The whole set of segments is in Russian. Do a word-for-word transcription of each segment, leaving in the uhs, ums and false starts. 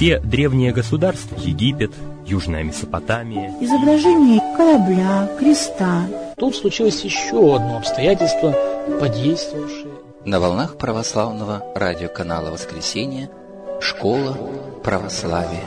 Все древние государства, Египет, Южная Месопотамия, изображение корабля, креста. Тут случилось еще одно обстоятельство, подействовавшее. На волнах православного радиоканала «Воскресенье» «Школа православия».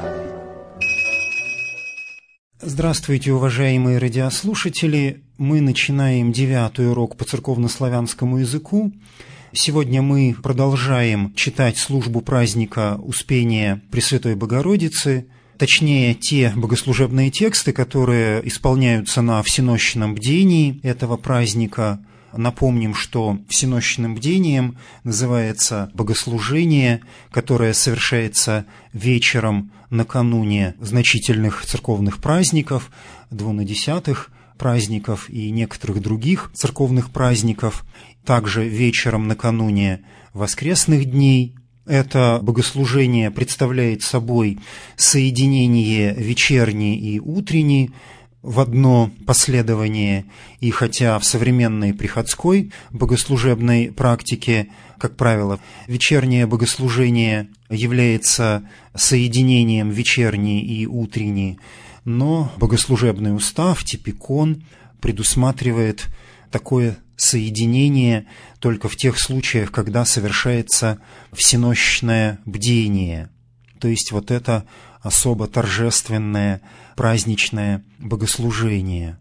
Здравствуйте, уважаемые радиослушатели! Мы начинаем девятый урок по церковнославянскому языку. Сегодня мы продолжаем читать службу праздника Успения Пресвятой Богородицы, точнее, те богослужебные тексты, которые исполняются на всенощном бдении этого праздника. Напомним, что всенощным бдением называется богослужение, которое совершается вечером накануне значительных церковных праздников, двунадесятых праздников и некоторых других церковных праздников, также вечером накануне воскресных дней. Это богослужение представляет собой соединение вечерней и утренней в одно последование, и хотя в современной приходской богослужебной практике, как правило, вечернее богослужение является соединением вечерней и утренней, но богослужебный устав, типикон, предусматривает такое соединение только в тех случаях, когда совершается всенощное бдение, то есть вот это особо торжественное праздничное богослужение.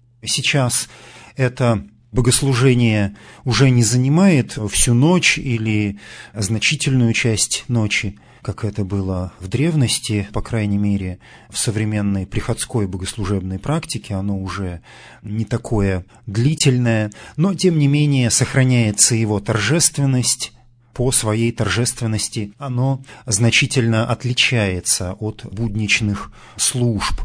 Сейчас это богослужение уже не занимает всю ночь или значительную часть ночи, как это было в древности, по крайней мере, в современной приходской богослужебной практике, оно уже не такое длительное, но, тем не менее, сохраняется его торжественность. По своей торжественности оно значительно отличается от будничных служб.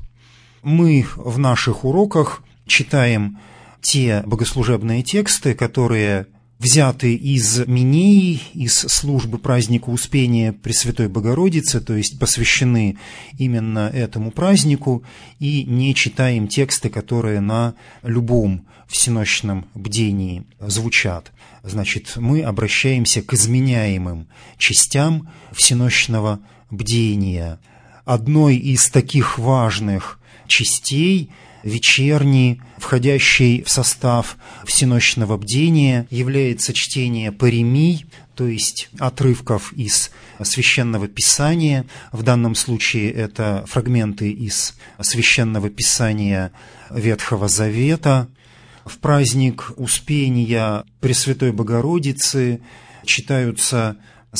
Мы в наших уроках читаем те богослужебные тексты, которые взяты из Минеи, из службы праздника Успения Пресвятой Богородицы, то есть посвящены именно этому празднику, и не читаем тексты, которые на любом всенощном бдении звучат. Значит, мы обращаемся к изменяемым частям всенощного бдения. Одной из таких важных частей вечерней, входящей в состав всенощного бдения, является чтение паремий, то есть отрывков из Священного Писания. В данном случае это фрагменты из Священного Писания Ветхого Завета. В праздник Успения Пресвятой Богородицы читаются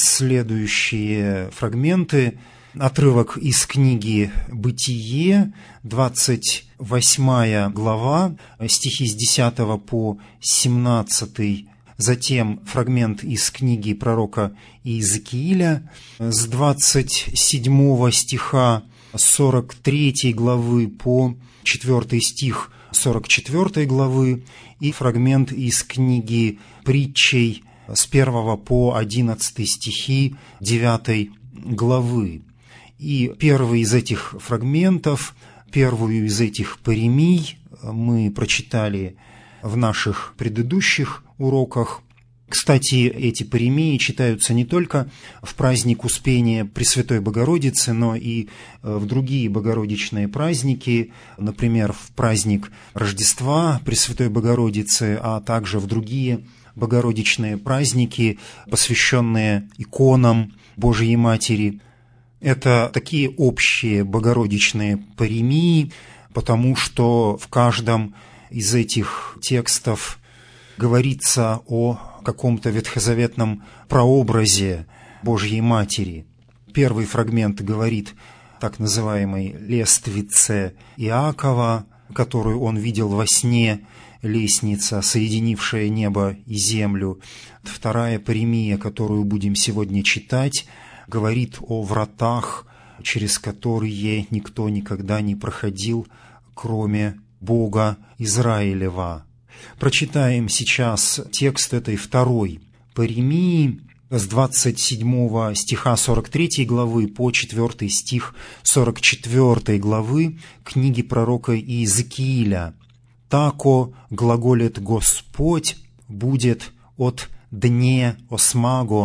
следующие фрагменты. Отрывок из книги «Бытие», двадцать восьмая глава, стихи с десятого по семнадцатый. Затем фрагмент из книги пророка Иезекииля с двадцать седьмого стиха сорок третьей главы по четвёртый стих сорок четвёртой главы и фрагмент из книги «Притчей» с первого по одиннадцатый стихи девятой главы. И первый из этих фрагментов, первую из этих паремий мы прочитали в наших предыдущих уроках. Кстати, эти паремии читаются не только в праздник Успения Пресвятой Богородицы, но и в другие богородичные праздники, например, в праздник Рождества Пресвятой Богородицы, а также в другие богородичные праздники, посвященные иконам Божией Матери. Это такие общие богородичные паремии, потому что в каждом из этих текстов говорится о каком-то ветхозаветном прообразе Божьей Матери. Первый фрагмент говорит о так называемой лествице Иакова, которую он видел во сне, лестница, соединившая небо и землю. Вторая паремия, которую будем сегодня читать, говорит о вратах, через которые никто никогда не проходил, кроме Бога Израилева. Прочитаем сейчас текст этой второй паремии с двадцать седьмого стиха сорок третьей главы по четвёртый стих сорок четвёртой главы книги пророка Иезекииля. «Тако глаголит Господь, будет от дне осмаго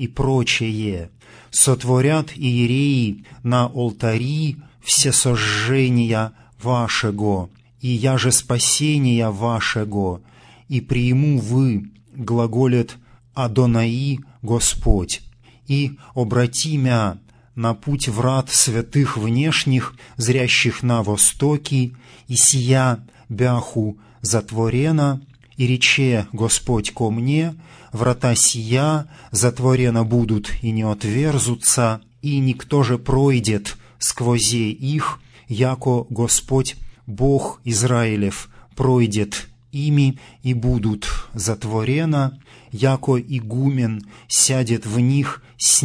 и прочее. Сотворят иереи на алтари всесожжения вашего, и я же спасения вашего, и приму вы, глаголет Адонаи Господь, и обрати мя на путь врат святых внешних, зрящих на востоке, и сия бяху затворена, и рече Господь ко мне, врата сия затворена будут и не отверзутся, и никто же пройдет сквозе их, яко Господь Бог Израилев пройдет ими, и будут затворена, яко игумен сядет в них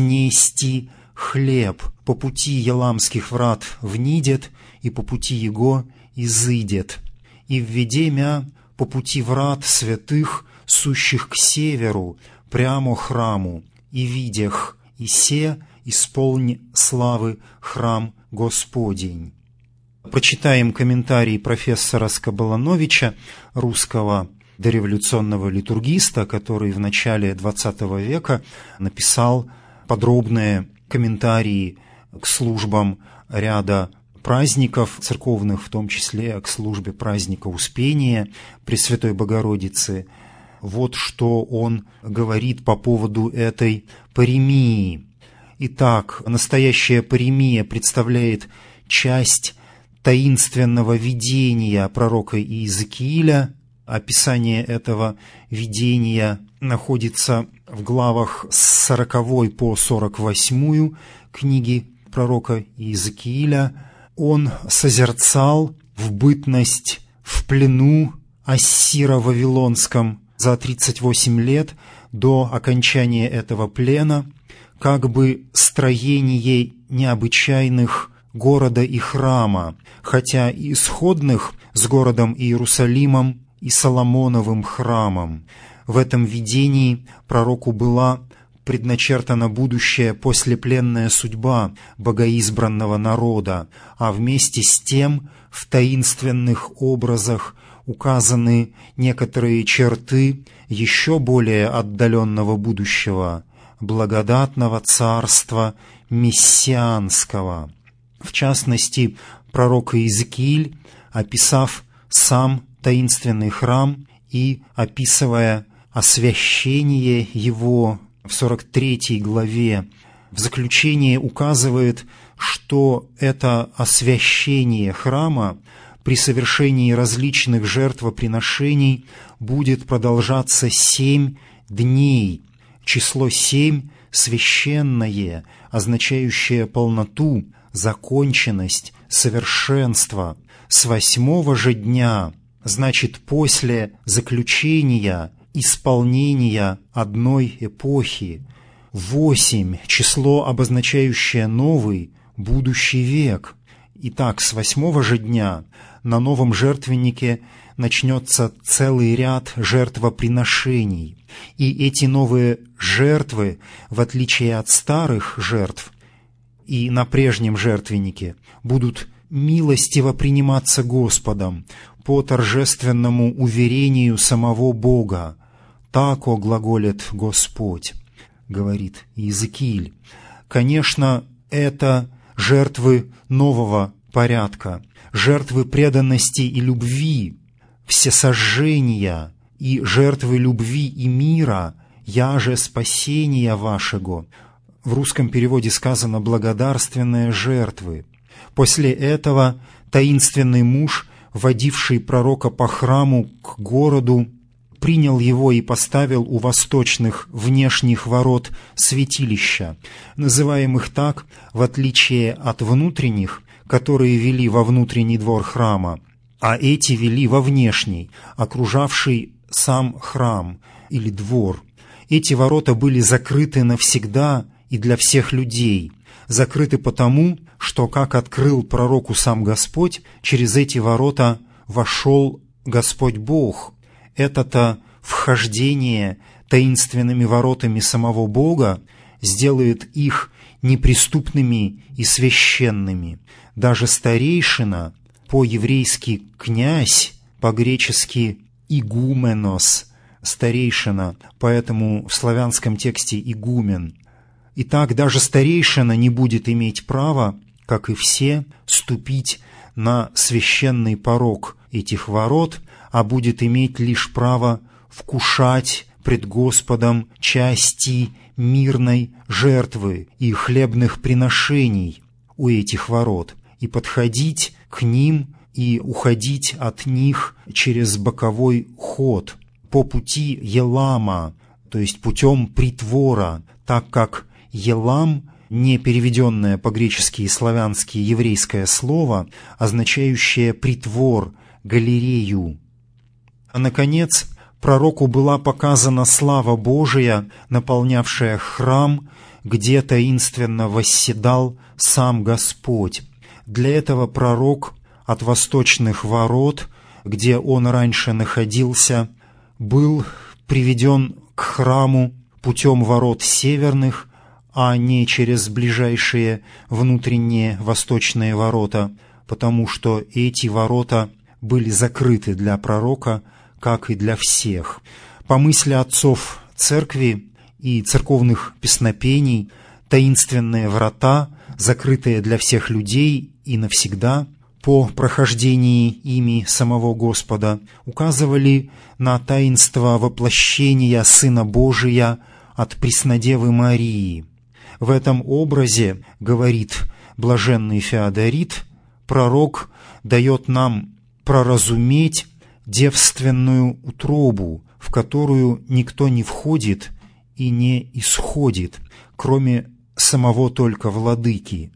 снести хлеб, по пути еламских врат внидет, и по пути его изыдет. И введе мя по пути врат святых, сущих к северу, прямо храму, и видях, и се исполни славы храм Господень». Прочитаем комментарий профессора Скоболановича, русского дореволюционного литургиста, который в начале двадцатого века написал подробные комментарии к службам ряда праздников церковных, в том числе к службе праздника Успения Пресвятой Богородицы. Вот что он говорит по поводу этой паремии. Итак, настоящая паремия представляет часть таинственного видения пророка Иезекииля. Описание этого видения находится в главах с сороковой по сорок восьмую книги пророка Иезекииля. Он созерцал в бытность в плену Ассиро-Вавилонском за тридцать восемь лет до окончания этого плена, как бы строение необычайных города и храма, хотя и сходных с городом Иерусалимом и Соломоновым храмом. В этом видении пророку была предначертана будущая послепленная судьба богоизбранного народа, а вместе с тем в таинственных образах указаны некоторые черты еще более отдаленного будущего, благодатного царства мессианского. В частности, пророк Иезекииль, описав сам таинственный храм и описывая освящение его в сорок третьей главе, в заключение указывает, что это освящение храма при совершении различных жертвоприношений будет продолжаться семь дней. Число семь священное, означающее полноту, законченность, совершенство. С восьмого же дня, значит, после заключения, исполнения одной эпохи. Восемь – число, обозначающее новый, будущий век. Итак, с восьмого же дня на новом жертвеннике начнется целый ряд жертвоприношений. И эти новые жертвы, в отличие от старых жертв, и на прежнем жертвеннике, будут милостиво приниматься Господом по торжественному уверению самого Бога. «Тако глаголит Господь», — говорит Иезекииль. Конечно, это жертвы нового порядка, жертвы преданности и любви, всесожжения и жертвы любви и мира, «я же спасения вашего». В русском переводе сказано «благодарственные жертвы». После этого таинственный муж, водивший пророка по храму к городу, принял его и поставил у восточных внешних ворот святилища, называемых так, в отличие от внутренних, которые вели во внутренний двор храма, а эти вели во внешний, окружавший сам храм или двор. Эти ворота были закрыты навсегда и для всех людей, закрыты потому, что, как открыл пророку сам Господь, через эти ворота вошел Господь Бог. Это-то вхождение таинственными воротами самого Бога сделает их неприступными и священными. Даже старейшина, по-еврейски «князь», по-гречески «игуменос», старейшина, поэтому в славянском тексте «игумен», Итак, даже старейшина не будет иметь права, как и все, ступить на священный порог этих ворот, а будет иметь лишь право вкушать пред Господом части мирной жертвы и хлебных приношений у этих ворот, и подходить к ним и уходить от них через боковой ход по пути Елама, то есть путем притвора, так как Елам, не переведенное по-гречески и славянски еврейское слово, означающее притвор, галерею. А, наконец, пророку была показана слава Божия, наполнявшая храм, где таинственно восседал сам Господь. Для этого пророк от восточных ворот, где он раньше находился, был приведен к храму путем ворот северных, а не через ближайшие внутренние восточные ворота, потому что эти ворота были закрыты для пророка, как и для всех. По мысли отцов церкви и церковных песнопений, таинственные врата, закрытые для всех людей и навсегда, по прохождении ими самого Господа, указывали на таинство воплощения Сына Божия от Преснодевы Марии. В этом образе, говорит блаженный Феодорит, пророк дает нам проразуметь девственную утробу, в которую никто не входит и не исходит, кроме самого только владыки.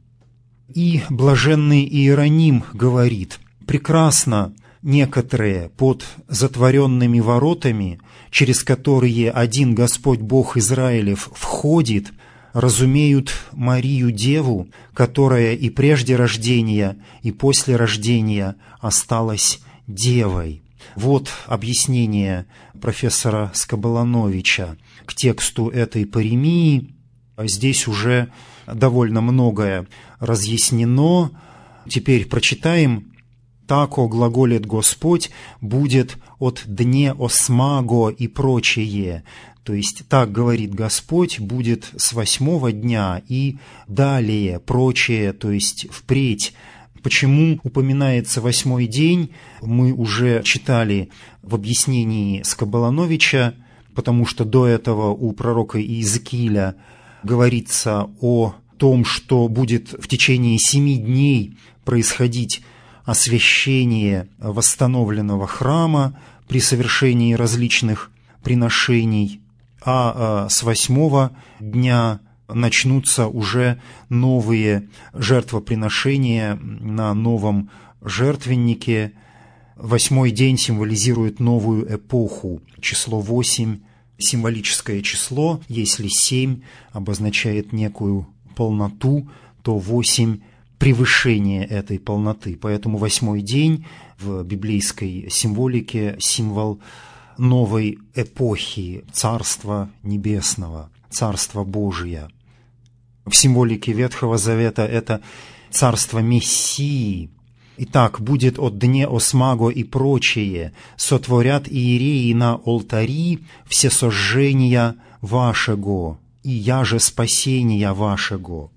И блаженный Иероним говорит: прекрасно некоторые под затворенными воротами, через которые один Господь Бог Израилев входит, разумеют Марию Деву, которая и прежде рождения, и после рождения осталась девой. Вот объяснение профессора Скобелановича к тексту этой паремии. Здесь уже довольно многое разъяснено. Теперь прочитаем. «Тако глаголит Господь, будет от дне осмаго и прочее». То есть, так говорит Господь, будет с восьмого дня и далее, прочее, то есть впредь. Почему упоминается восьмой день, мы уже читали в объяснении Скобелановича, потому что до этого у пророка Иезекииля говорится о том, что будет в течение семи дней происходить освящение восстановленного храма при совершении различных приношений, а с восьмого дня начнутся уже новые жертвоприношения на новом жертвеннике. Восьмой день символизирует новую эпоху. Число восемь – символическое число. Если семь обозначает некую полноту, то восемь – превышение этой полноты. Поэтому восьмой день в библейской символике – символ новой эпохи Царства Небесного, Царства Божия. В символике Ветхого Завета это царство Мессии. Итак, будет от дне осмаго и прочее, сотворят иереи на алтари все сожжения вашего, и яже спасения вашего.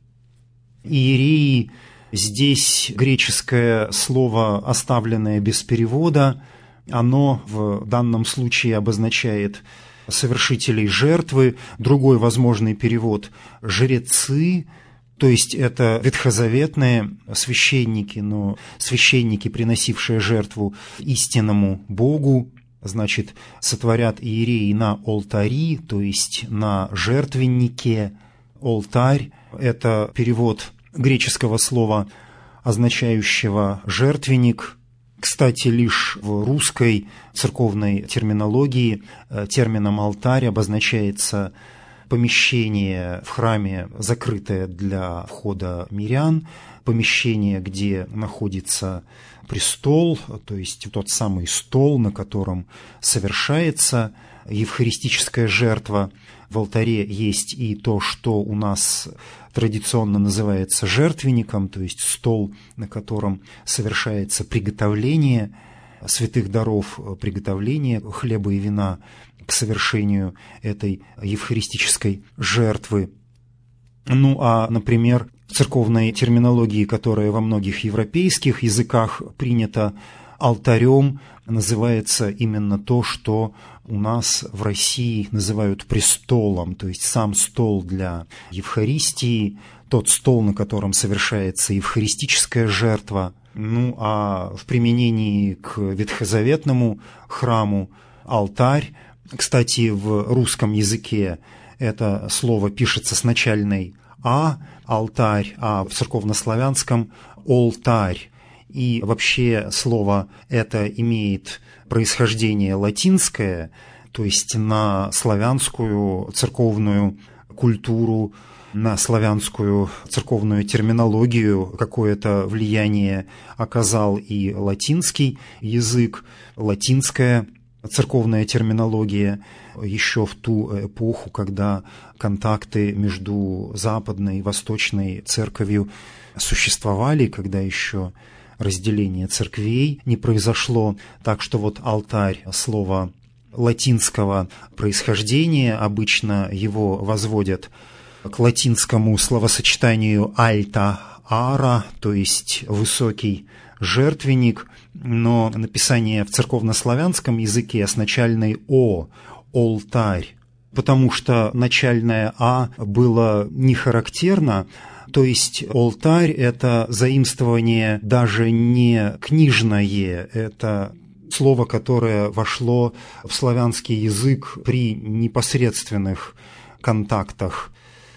Иереи, здесь греческое слово, оставленное без перевода, оно в данном случае обозначает совершителей жертвы. Другой возможный перевод – жрецы, то есть это ветхозаветные священники, но священники, приносившие жертву истинному Богу, значит, сотворят иереи на алтари, то есть на жертвеннике. Алтарь – это перевод греческого слова, означающего жертвенник. Кстати, лишь в русской церковной терминологии термином «алтарь» обозначается помещение в храме, закрытое для входа мирян, помещение, где находится престол, то есть тот самый стол, на котором совершается евхаристическая жертва. В алтаре есть и то, что у нас традиционно называется жертвенником, то есть стол, на котором совершается приготовление святых даров, приготовление хлеба и вина к совершению этой евхаристической жертвы. Ну а, например, в церковной терминологии, которая во многих европейских языках принята, алтарем называется именно то, что у нас в России называют престолом, то есть сам стол для Евхаристии, тот стол, на котором совершается евхаристическая жертва. Ну а в применении к ветхозаветному храму алтарь, кстати, в русском языке это слово пишется с начальной «а», алтарь, а в церковнославянском «олтарь». И вообще слово это имеет происхождение латинское, то есть на славянскую церковную культуру, на славянскую церковную терминологию какое-то влияние оказал и латинский язык, латинская церковная терминология еще в ту эпоху, когда контакты между западной и восточной церковью существовали, когда еще разделение церквей не произошло. Так что вот алтарь, слово латинского происхождения, обычно его возводят к латинскому словосочетанию «альта ара», то есть «высокий жертвенник», но написание в церковнославянском языке с начальной «о», «олтарь», потому что начальное «а» было не характерно. То есть алтарь – это заимствование даже не книжное, это слово, которое вошло в славянский язык при непосредственных контактах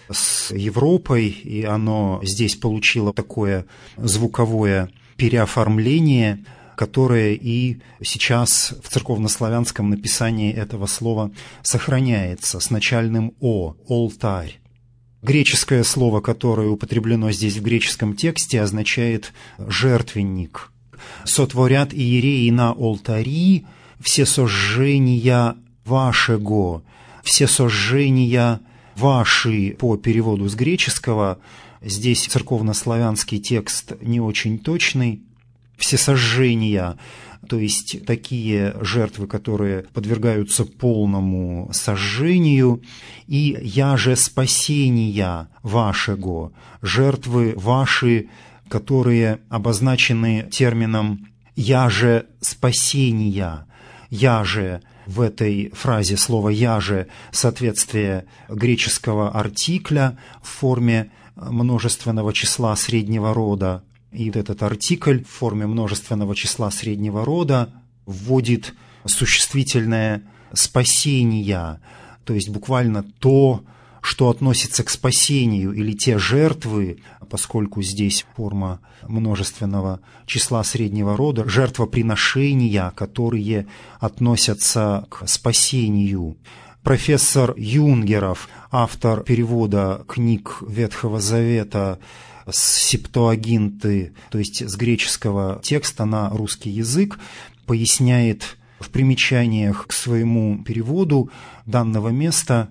с Европой, и оно здесь получило такое звуковое переоформление, которое и сейчас в церковнославянском написании этого слова сохраняется с начальным «о» – алтарь. Греческое слово, которое употреблено здесь в греческом тексте, означает «жертвенник». «Сотворят иереи на алтари все сожжения вашего». Все сожжения ваши по переводу с греческого. Здесь церковнославянский текст не очень точный. Все сожжения, то есть такие жертвы, которые подвергаются полному сожжению, и «яже спасения вашего», жертвы ваши, которые обозначены термином «яже спасения», «яже». В этой фразе слово «яже» соответствие греческого артикля в форме множественного числа среднего рода. И вот этот артикль в форме множественного числа среднего рода вводит существительное «спасения», то есть буквально то, что относится к спасению, или те жертвы, поскольку здесь форма множественного числа среднего рода, жертвоприношения, которые относятся к спасению. Профессор Юнгеров, автор перевода книг Ветхого Завета с септуагинты, то есть с греческого текста на русский язык, поясняет в примечаниях к своему переводу данного места,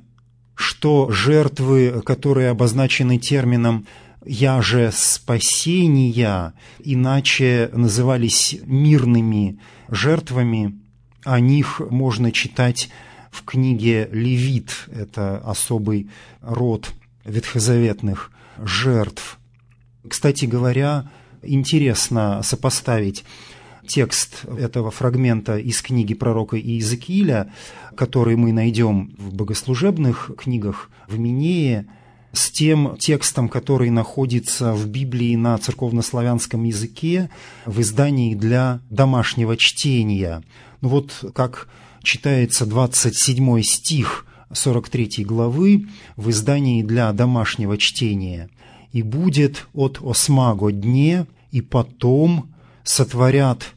что жертвы, которые обозначены термином «яже спасения», иначе назывались мирными жертвами. О них можно читать в книге «Левит». Это особый род ветхозаветных жертв. Кстати говоря, интересно сопоставить текст этого фрагмента из книги пророка Иезекииля, который мы найдем в богослужебных книгах в Минее, с тем текстом, который находится в Библии на церковнославянском языке в издании для домашнего чтения. Ну вот как читается двадцать седьмой стих сорок третьей главы в издании для домашнего чтения. «И будет от осьмаго дне, и потом сотворят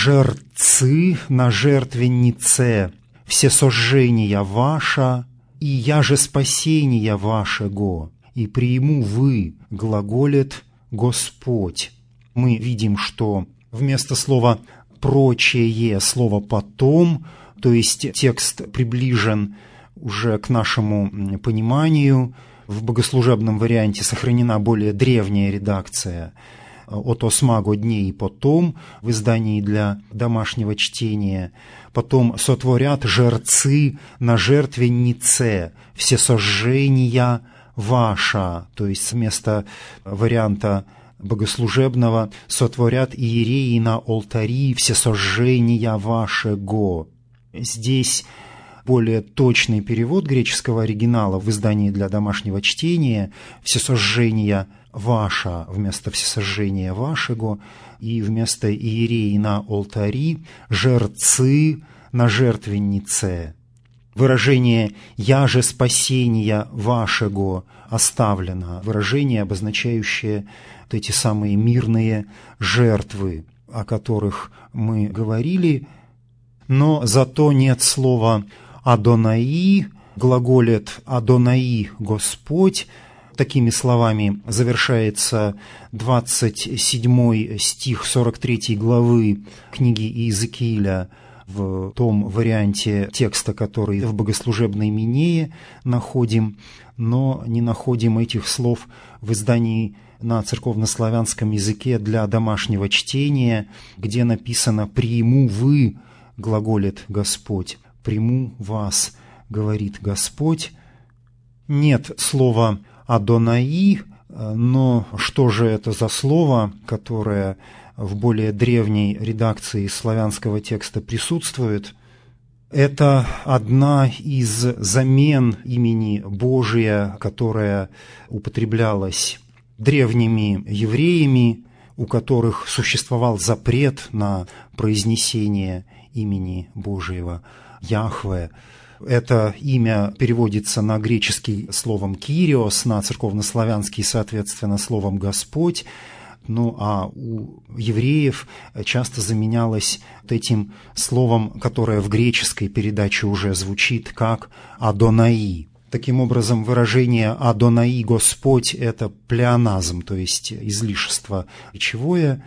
жертцы на жертвеннице все сожжения ваша, и яже спасения вашего, и прииму вы, глаголит Господь». Мы видим, что вместо слова «прочее» слово «потом», то есть текст приближен уже к нашему пониманию. В богослужебном варианте сохранена более древняя редакция «от осьмаго дней и потом» в издании для домашнего чтения. Потом «сотворят жертцы на жертвеннице все сожжения ваша, то есть вместо варианта богослужебного «сотворят иереи на алтари всесожжения вашего». Здесь более точный перевод греческого оригинала в издании для домашнего чтения «всесожжения ваша» вместо «всесожжения вашего» и вместо «иереи на алтари» «жертцы на жертвеннице». Выражение «я же спасения вашего» оставлено, выражение, обозначающее вот эти самые мирные жертвы, о которых мы говорили, но зато нет слова «Адонаи», глаголит «Адонаи» – «Господь». Такими словами завершается двадцать седьмой стих сорок третьей главы книги Иезекииля в том варианте текста, который в богослужебной Минее находим, но не находим этих слов в издании на церковнославянском языке для домашнего чтения, где написано «приму вы», глаголит Господь, «приму вас», говорит Господь. Нет слова «Адонаи», но что же это за слово, которое в более древней редакции славянского текста присутствует? Это одна из замен имени Божия, которая употреблялась древними евреями, у которых существовал запрет на произнесение имени Божьего Яхве. Это имя переводится на греческий словом «кириос», на церковнославянский, соответственно, словом «Господь». Ну а у евреев часто заменялось вот этим словом, которое в греческой передаче уже звучит как «Адонаи». Таким образом, выражение «Адонаи, Господь» – это плеоназм, то есть излишество речевое.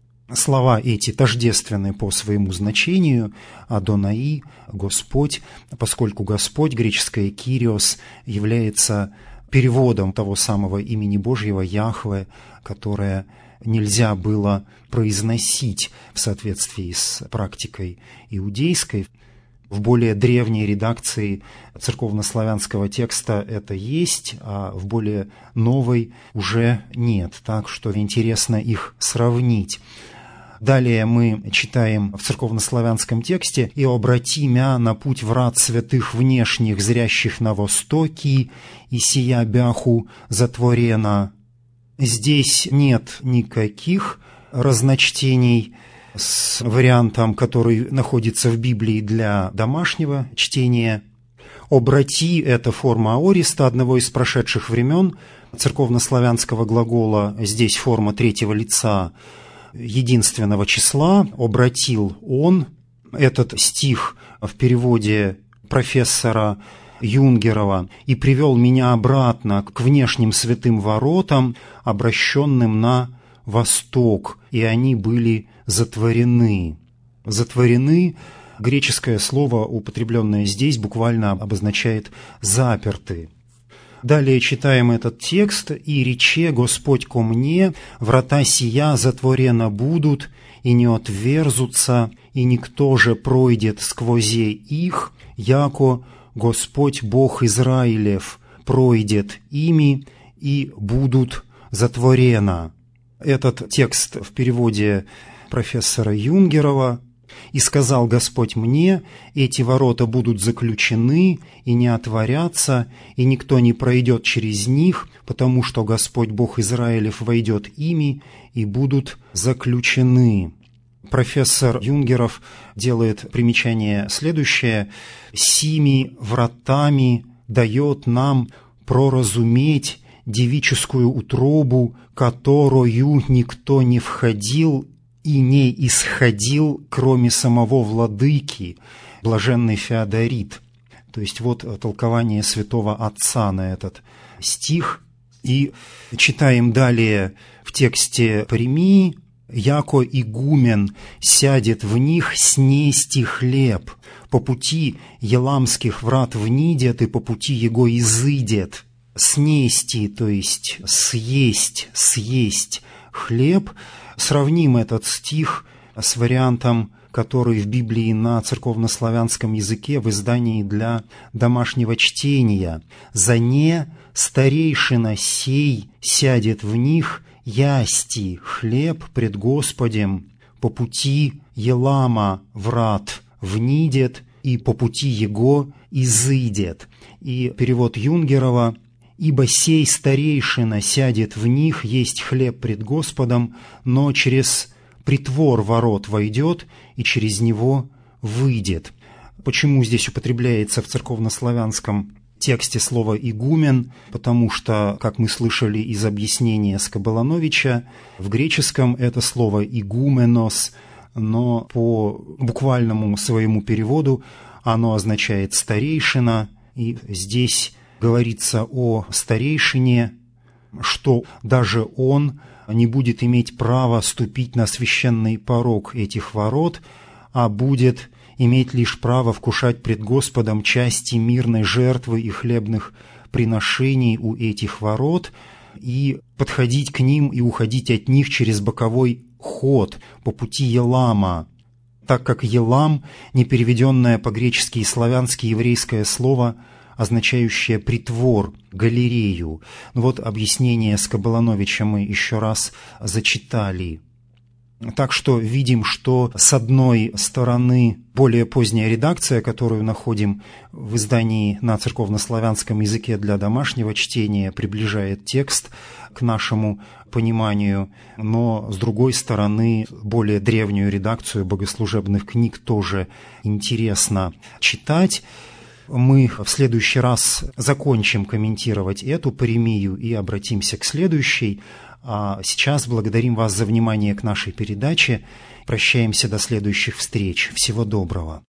Слова эти тождественны по своему значению «Адонаи», «Господь», поскольку «Господь», греческое «кириос», является переводом того самого имени Божьего Яхве, которое нельзя было произносить в соответствии с практикой иудейской. В более древней редакции церковнославянского текста это есть, а в более новой уже нет, так что интересно их сравнить. Далее мы читаем в церковнославянском тексте «И обрати мя на путь врат святых внешних, зрящих на востоке, и сия бяху затворена». Здесь нет никаких разночтений с вариантом, который находится в Библии для домашнего чтения. «Обрати» – это форма аориста, одного из прошедших времен церковнославянского глагола, здесь форма третьего лица единственного числа, «обратил он». Этот стих в переводе профессора Юнгерова «и привел меня обратно к внешним святым воротам, обращенным на восток, и они были затворены». Затворены, греческое слово, употребленное здесь, буквально обозначает «заперты». Далее читаем этот текст. «И рече Господь ко мне, врата сия затворена будут, и не отверзутся, и никто же пройдет сквозе их, яко Господь Бог Израилев пройдет ими, и будут затворена». Этот текст в переводе профессора Юнгерова. «И сказал Господь мне, эти ворота будут заключены и не отворятся, и никто не пройдет через них, потому что Господь Бог Израилев войдет ими, и будут заключены». Профессор Юнгеров делает примечание следующее: «Сими вратами дает нам проразуметь девическую утробу, которую никто не входил и не исходил, кроме самого владыки, блаженный Феодорит». То есть вот толкование святого отца на этот стих. И читаем далее в тексте Паремии: «Яко игумен сядет в них снести хлеб, по пути еламских врат внидет, и по пути его изыдет». Снести, то есть съесть, съесть хлеб. Сравним этот стих с вариантом, который в Библии на церковнославянском языке в издании для домашнего чтения. «За не старейшина сей сядет в них, ясти хлеб пред Господем, по пути Елама врат внидет, и по пути его изыдет». И перевод Юнгерова: «Ибо сей старейшина сядет в них, есть хлеб пред Господом, но через притвор ворот войдет и через него выйдет». Почему здесь употребляется в церковнославянском тексте слово «игумен»? Потому что, как мы слышали из объяснения Скобелановича, в греческом это слово «игуменос», но по буквальному своему переводу оно означает «старейшина», и здесь говорится о старейшине, что даже он не будет иметь права ступить на священный порог этих ворот, а будет иметь лишь право вкушать пред Господом части мирной жертвы и хлебных приношений у этих ворот и подходить к ним и уходить от них через боковой ход по пути Елама, так как Елам, непереведенное по-гречески и славянски еврейское слово, означающее притвор, галерею. Вот объяснение Скобелановича мы еще раз зачитали. Так что видим, что с одной стороны более поздняя редакция, которую находим в издании на церковнославянском языке для домашнего чтения, приближает текст к нашему пониманию, но с другой стороны более древнюю редакцию богослужебных книг тоже интересно читать. Мы в следующий раз закончим комментировать эту паремию и обратимся к следующей. А сейчас благодарим вас за внимание к нашей передаче. Прощаемся до следующих встреч. Всего доброго.